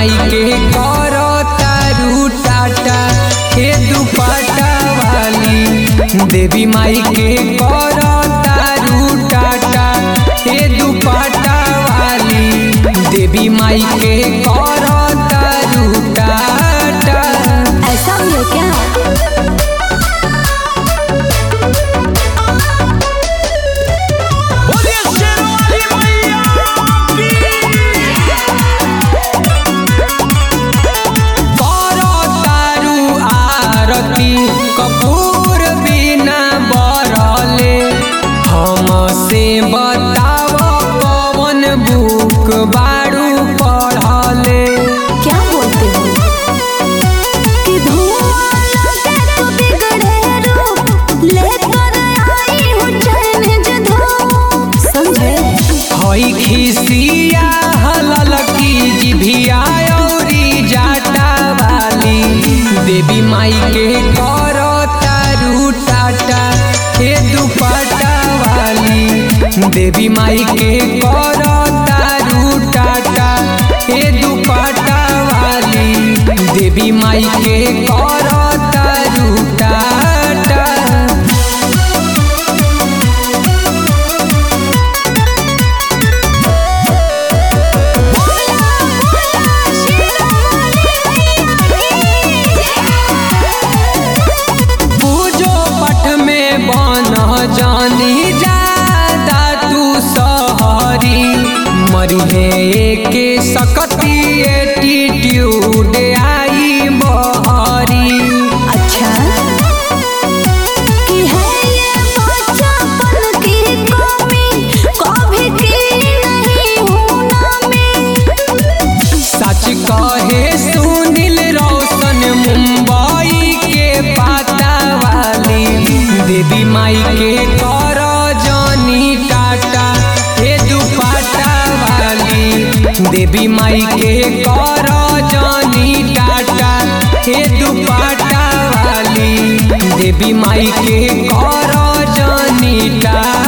माई के करो तारू टाटा हे दुपट्टा वाली। देवी माई के करो तारू टाटा हे दुपट्टा वाली। देवी माई के करो तारू टाटा। ऐसा हुआ क्या? कपूर बिना बरले हमसे बताव कौन बुक बारू पढ़ले। क्या बोलते हो कि धुआं लगे तो बिगड़े रूप लेकर आई हूँ चैलेंज धूप। समझे? हई खिसिया हलल की जिभिया औरी जाटा वाली। देवी माई के करो तारू टाटा हे दुपट्टा वाली। देवी माई के करो तारू टाटा हे दुपट्टा वाली। देवी माई के करो तारू टाटा। जानी ज्यादा तू सहरी मरिहे के सकती एटीट्यूड आई बहरी। अच्छा कि है ये बच्चापन की कमी कभी की नहीं होना में। सच कहे सुनील रोशन मुंबई के पाता वाली। देवी माई के करो जानी टाटा हे दुपट्टा वाली। देवी माई के करो जानी टाटा हे दुपट्टा वाली। देवी माई के करो जानी टाटा।